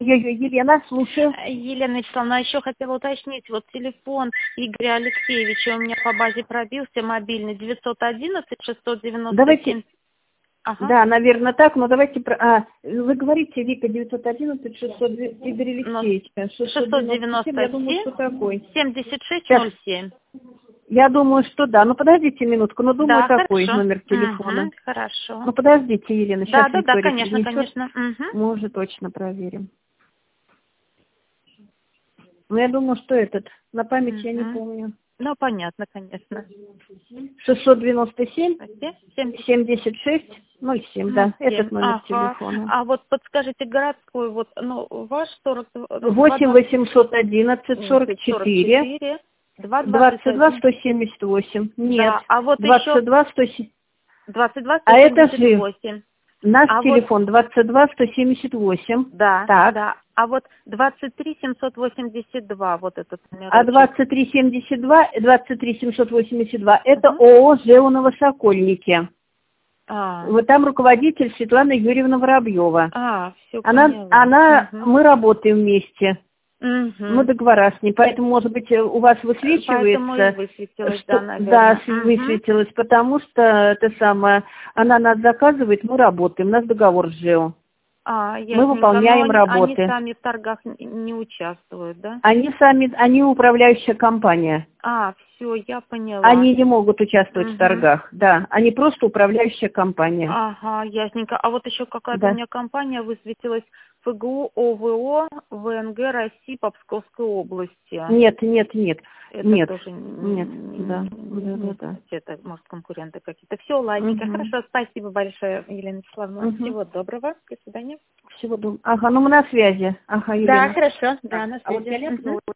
Елена, слушаю. Елена Вячеславовна, еще хотела уточнить, вот телефон Игоря Алексеевича у меня по базе пробился, мобильный 911-697. Давайте, Ага. да, наверное, так, но давайте... Вы говорите, Вика, 911, 600, Игорь Алексеевич, 697, я думаю, что такой. 7607. Я думаю, что да. Ну, подождите минутку, но думаю, Да, такой хорошо. номер телефона. Хорошо. Ну, подождите, Елена, сейчас Да, Виктория конечно, принесет. конечно. Мы уже точно проверим. Ну, я думаю, что этот. На память я не помню. Ну, понятно, конечно. 697 76 07, да, 07. этот номер телефона. А вот подскажите, городской, вот, ну, ваш 40... 8 811 44 22 178. Нет, Да, а вот 22 еще 178. 22 А это же 178. наш А телефон 22 178. Да, Так. да. А вот 23 782, вот этот номер. А 23 72, 23 782 это ООО «ЖЭУ Новосокольники». Вот там руководитель Светлана Юрьевна Воробьева. Все поняла. Мы работаем вместе. Мы договора с ней, поэтому, может быть, у вас высвечивается, поэтому и высветилось, что, да, наверное. высветилось, потому что это самое, она нас заказывает, мы работаем, у нас договор с ЖЭО. Мы выполняем работы. Они сами в торгах не участвуют, да? Они управляющая компания. Все, я поняла. Они не могут участвовать в торгах, да. Они просто управляющая компания. Ясненько. А вот еще какая-то у меня компания высветилась, ФГУ, ОВО, ВНГ России по Псковской области. Нет. Это тоже нет, да. Это, может, конкуренты какие-то. Все, ладненько. Хорошо, спасибо большое, Елена Вячеславовна. Всего доброго. До свидания. Всего доброго. Ну мы на связи. Елена. Да, хорошо. Да, на связи.